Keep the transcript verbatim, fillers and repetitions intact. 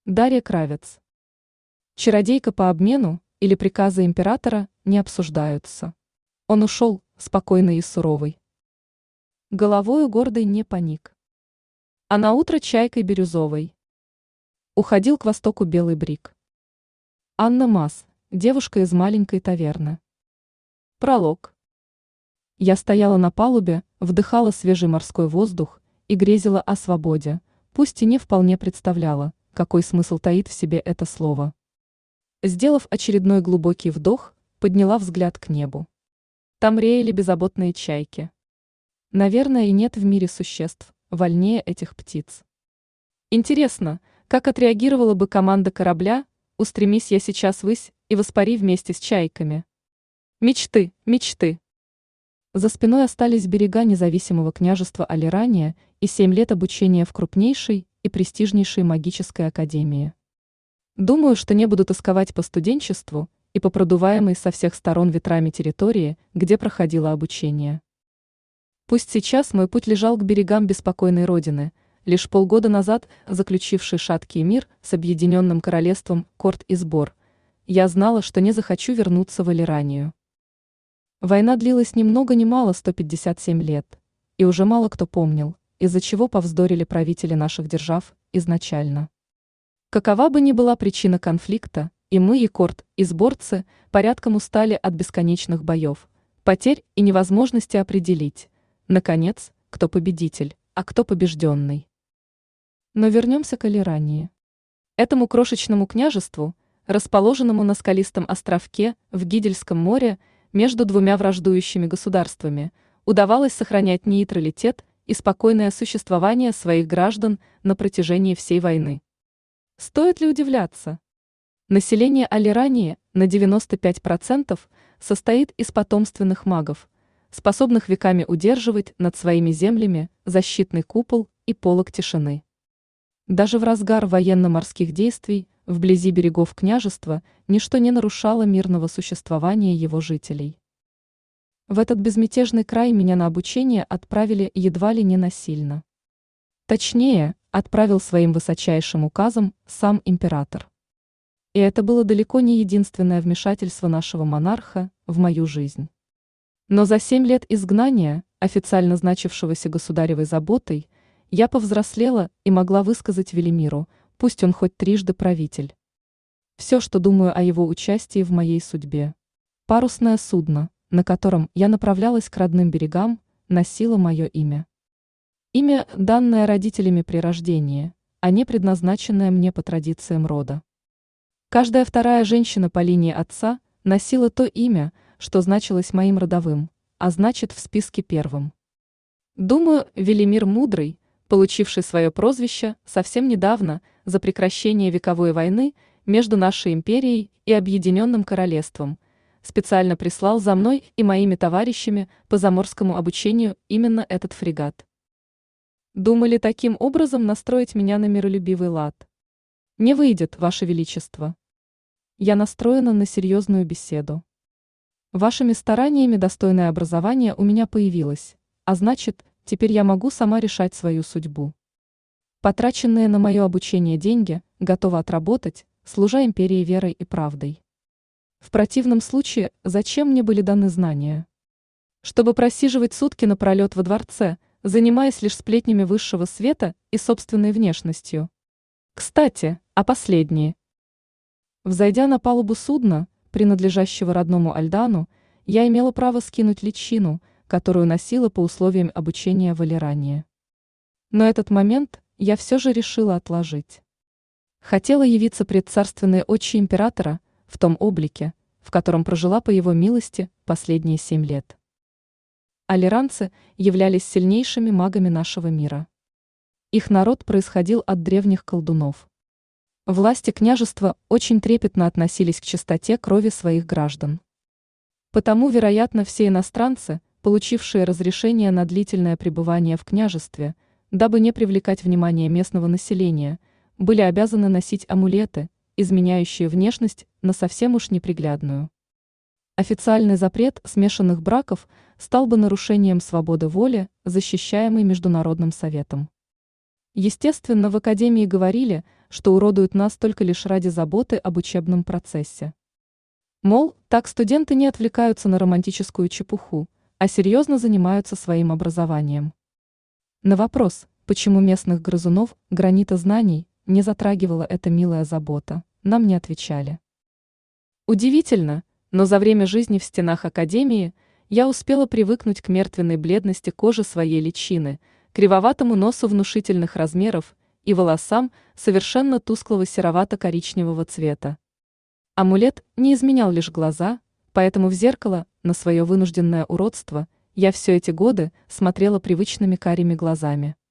Дарья Кравец. Чародейка по обмену или приказы императора не обсуждаются. Он ушел, спокойный и суровый. Головою гордой не поник. А наутро чайкой бирюзовой уходил к востоку белый брик. Анна Мас, девушка из маленькой таверны. Пролог. Я стояла на палубе, вдыхала свежий морской воздух и грезила о свободе, пусть и не вполне представляла, какой смысл таит в себе это слово. Сделав очередной глубокий вдох, подняла взгляд к небу. Там реяли беззаботные чайки. Наверное, и нет в мире существ вольнее этих птиц. Интересно, как отреагировала бы команда корабля, устремись я сейчас ввысь и воспари вместе с чайками. Мечты, мечты. За спиной остались берега независимого княжества Алирания и семь лет обучения в крупнейшей и престижнейшей магической академии. Думаю, что не буду тосковать по студенчеству и по продуваемой со всех сторон ветрами территории, где проходило обучение. Пусть сейчас мой путь лежал к берегам беспокойной родины, лишь полгода назад заключивший шаткий мир с объединенным королевством Корт и Сбор, я знала, что не захочу вернуться в Алиранию. Война длилась ни много ни мало сто пятьдесят семь лет, и уже мало кто помнил, из-за чего повздорили правители наших держав изначально. Какова бы ни была причина конфликта, и мы, и Корт, и сборцы, порядком устали от бесконечных боев, потерь и невозможности определить, наконец, кто победитель, а кто побежденный. Но вернемся к Алирании. Этому крошечному княжеству, расположенному на скалистом островке в Гидельском море между двумя враждующими государствами, удавалось сохранять нейтралитет и спокойное существование своих граждан на протяжении всей войны. Стоит ли удивляться? Население Алирании на девяносто пять процентов состоит из потомственных магов, способных веками удерживать над своими землями защитный купол и полог тишины. Даже в разгар военно-морских действий вблизи берегов княжества ничто не нарушало мирного существования его жителей. В этот безмятежный край меня на обучение отправили едва ли не насильно. Точнее, отправил своим высочайшим указом сам император. И это было далеко не единственное вмешательство нашего монарха в мою жизнь. Но за семь лет изгнания, официально значившегося государевой заботой, я повзрослела и могла высказать Велимиру, пусть он хоть трижды правитель. Все, что думаю о его участии в моей судьбе. Парусное судно, на котором я направлялась к родным берегам, носило мое имя. Имя, данное родителями при рождении, а не предназначенное мне по традициям рода. Каждая вторая женщина по линии отца носила то имя, что значилось моим родовым, а значит в списке первым. Думаю, Велимир Мудрый, получивший свое прозвище совсем недавно за прекращение вековой войны между нашей империей и Объединенным Королевством, специально прислал за мной и моими товарищами по заморскому обучению именно этот фрегат. Думали таким образом настроить меня на миролюбивый лад? Не выйдет, Ваше Величество. Я настроена на серьезную беседу. Вашими стараниями достойное образование у меня появилось, а значит, теперь я могу сама решать свою судьбу. Потраченные на мое обучение деньги готова отработать, служа империи верой и правдой. В противном случае, зачем мне были даны знания? Чтобы просиживать сутки напролет во дворце, занимаясь лишь сплетнями высшего света и собственной внешностью. Кстати, а последние. Взойдя на палубу судна, принадлежащего родному Альдану, я имела право скинуть личину, которую носила по условиям обучения в Алирании. Но этот момент я все же решила отложить. Хотела явиться пред царственные очи императора в том облике, в котором прожила по его милости последние семь лет. Алиранцы являлись сильнейшими магами нашего мира. Их народ происходил от древних колдунов. Власти княжества очень трепетно относились к чистоте крови своих граждан. Потому, вероятно, все иностранцы, получившие разрешение на длительное пребывание в княжестве, дабы не привлекать внимание местного населения, были обязаны носить амулеты, изменяющие внешность на совсем уж неприглядную. Официальный запрет смешанных браков стал бы нарушением свободы воли, защищаемой Международным советом. Естественно, в академии говорили, что уродуют нас только лишь ради заботы об учебном процессе. Мол, так студенты не отвлекаются на романтическую чепуху, а серьезно занимаются своим образованием. На вопрос, почему местных грызунов гранита знаний не затрагивала эта милая забота, нам не отвечали. Удивительно, но за время жизни в стенах академии я успела привыкнуть к мертвенной бледности кожи своей личины, кривоватому носу внушительных размеров и волосам совершенно тусклого серовато-коричневого цвета. Амулет не изменял лишь глаза, поэтому в зеркало на свое вынужденное уродство я все эти годы смотрела привычными карими глазами.